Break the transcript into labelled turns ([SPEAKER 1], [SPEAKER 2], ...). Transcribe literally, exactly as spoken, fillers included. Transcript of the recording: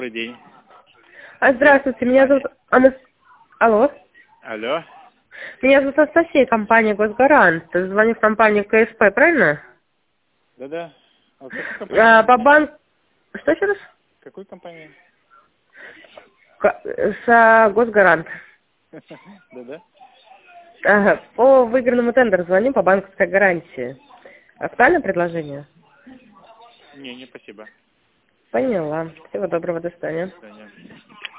[SPEAKER 1] Добрый день.
[SPEAKER 2] А, здравствуйте, меня зовут Анас... Алло.
[SPEAKER 1] Алло.
[SPEAKER 2] Меня зовут Анастасия, компания «Госгарант». Звоню в компанию ка эс пэ, правильно?
[SPEAKER 1] Да-да. А вот какой компании
[SPEAKER 2] А, по
[SPEAKER 1] звоните?
[SPEAKER 2] банку... Что еще раз?
[SPEAKER 1] Какой компании?
[SPEAKER 2] Ка- С а, «Госгарант».
[SPEAKER 1] Да-да.
[SPEAKER 2] Ага. По выигранному тендеру звоню по банковской гарантии. Актуальное предложение?
[SPEAKER 1] Не, не, спасибо.
[SPEAKER 2] Поняла. Всего доброго, до
[SPEAKER 1] До
[SPEAKER 2] свидания.
[SPEAKER 1] свидания.